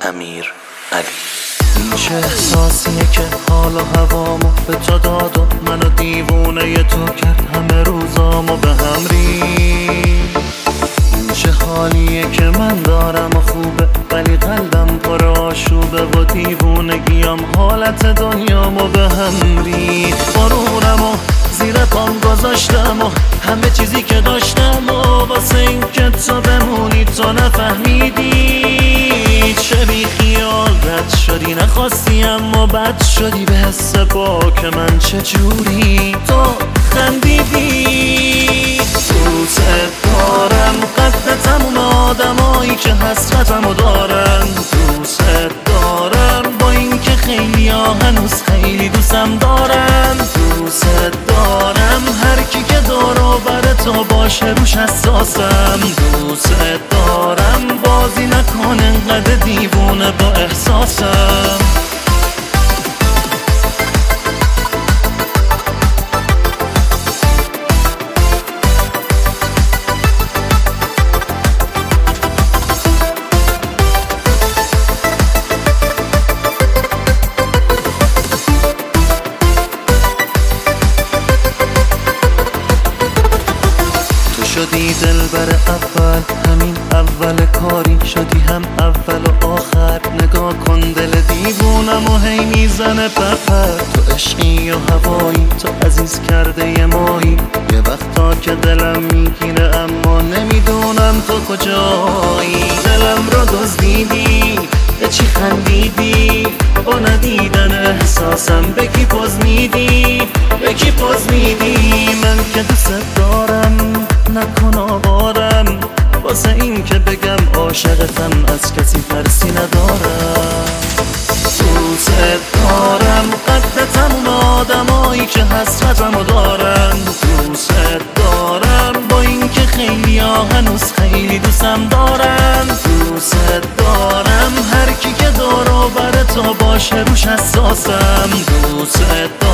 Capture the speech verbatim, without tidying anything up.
امیر علی. این چه احساسیه که حال و هوامو به تو داد و منو دیوونه تو کرد، همه روزامو به هم ریخت. این چه حالیه که من دارم و خوبه ولی قلبم پر آشوبه و دیوونگیم حالت دنیامو به هم ریخت. غرورم و زیر پام گذاشتم و همه چیزی که داشتم و واسه این که تو بمونی تو نفهمیدی. چه بی خیال رد شدی، نخواستی اما بد شدی، به حس پاک من چجوری تو خندیدی. دوست دارم قد تموم آدمایی که حسرتمو دارن، دوست دارم با این که خیلی ها هنوز خیلی دوستم دارن، دوست دارم هر کی که دور و بر تو باشه روش حساسم، دوست دارم بازی نکن انقدر دیوونه با احساسم. شدی دلبر اول، همین اول کاری شدی هم اول و آخر. نگاه کن دل دیوونم و هی میزنه پپر. تو عشقی و هوایی، تو عزیز کرده یه مایی. یه وقتا که دلم میگیره اما نمیدونم تو کجایی. دلم رو دزدیدی، به چی خندیدی؟ با ندیدن احساسم به کی پوز میدی؟ به کی پوز میدی؟ من که دوست دارم نکن آوارم، واسه این که بگم عاشقتم از کسی ترسی ندارم. دوست دارم قد تموم آدمایی که حسرتمو دارن، دوست دارم با این که خیلی ها هنوز خیلی دوستم دارن، دوست دارم هر کی که دور و بر تو باشه روش حساسم، دوست دارم